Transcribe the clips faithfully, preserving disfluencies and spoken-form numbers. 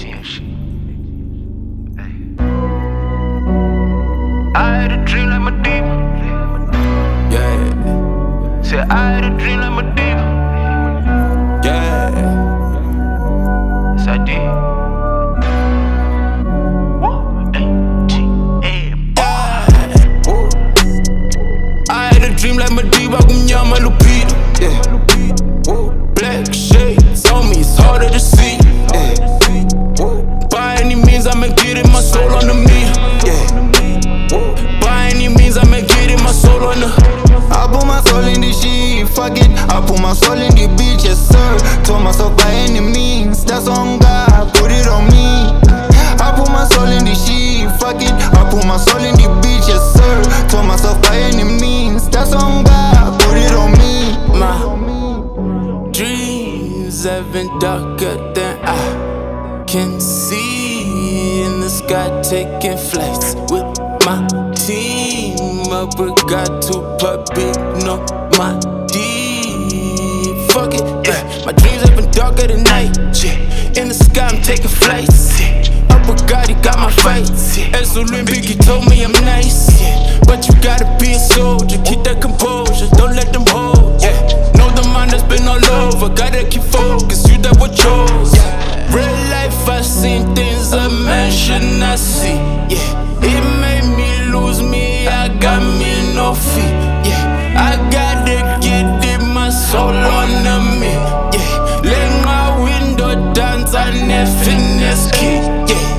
X M shit. Hey. I had a dream like my diva. Yeah. Said I had a dream like my diva. Yeah. Yes, I did. I had a dream like Madiba, kumnyama Lupita. Yeah. Black shades on me, it's harder to see. Yeah. By any means, I'ma get it, my soul on the meter. Yeah. By any means, I'ma get it, my soul on the. I put my soul in the shit, fuck it. I put my soul in the beach, yes sir. Told myself by any means, that's on God, put it on me. I put my soul in the shit, fuck it. I put my soul in the beach, yes sir. Told myself by any means, that's on God, put it on me. My dreams have been darker than I can see. In the sky taking flights with my team. Up, we got to put big, no, my D. Fuck it, yeah. My dreams have been darker than night, yeah. In the sky, I'm taking flights, yeah. Up with God, he got my fights, yeah. As Olympic, he told me I'm nice, yeah. But you gotta be a soldier, keep that composure, don't let them hold, yeah. Know the mind that's been all over, gotta keep focused, you that what chose, yeah. Real life, I seen things a man should not see, yeah. It made me lose me, I got me no feet, yeah. I gotta get it, my soul on me, yeah. Let my window dance and finesse key, yeah.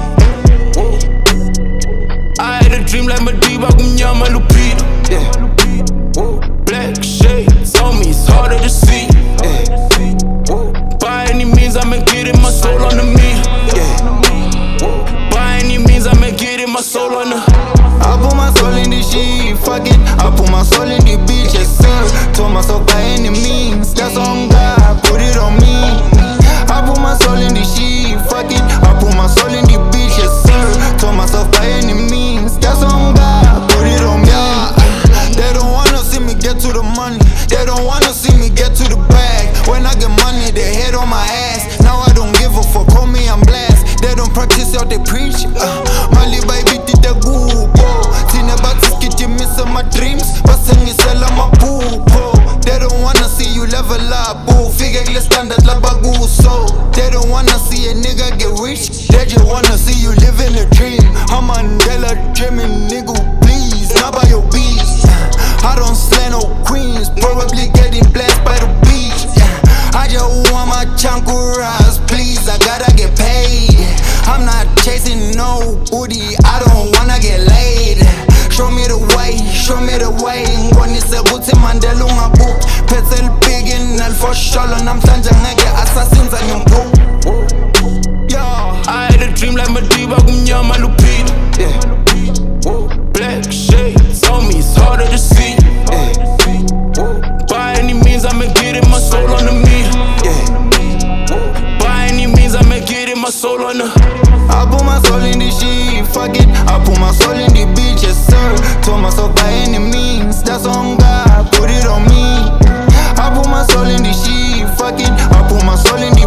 I had a dream like Madiba, kumnyama Lupita, yeah. Black shades on me, it's harder to see, yeah. By any means, I'ma get it, my soul on the meter, yeah. By any means, I'ma get it, my soul on the. I put my soul in the shit, fuck it. I put my soul in the beach, yes sir. Told myself by any means, that's on God, put it on me. I put my soul in the shit, fuck it. I put my soul in the beach, yes sir. Told myself by any means, that's on God, put it on me. Yeah. They don't wanna see me get to the money. They don't wanna see me get to the bag. When I get money, they head on my ass. Now I don't give a fuck, call me I'm blessed. They don't practice out, they preach. Uh, Mali baby did the good. My dreams, but sengisela maphupho. They don't wanna see you level up, boo. Figure kule standard labakuso. They don't wanna see a nigga get rich. They just wanna see you living a dream. I'm Mandela dreaming, nigga, please. Not by your beats. I don't slay no queens, probably getting blessed by the beach. I just want my chankuras, please. I gotta get paid. I'm not chasing no booty. I don't wanna get laid. Show me the way, show me the way. Ngonise kuthi Mandela ungabuki. Phethe elibhiki nalifosholo namhlanje ngeke assassins anyimbuku. Yeah. I had a dream like Madiba, kumnyama Lupita, yeah. Black shades on me, it's harder to see, yeah. By any means, I'ma get it, my soul on the meter, yeah. By any means, I'ma get it, my soul on the. I put my soul in the shit, fuck it. I put my soul in the beach, yes sir. Told myself by any means, that's on God, put it on me. I put my soul in the shit, fuck it. I put my soul in the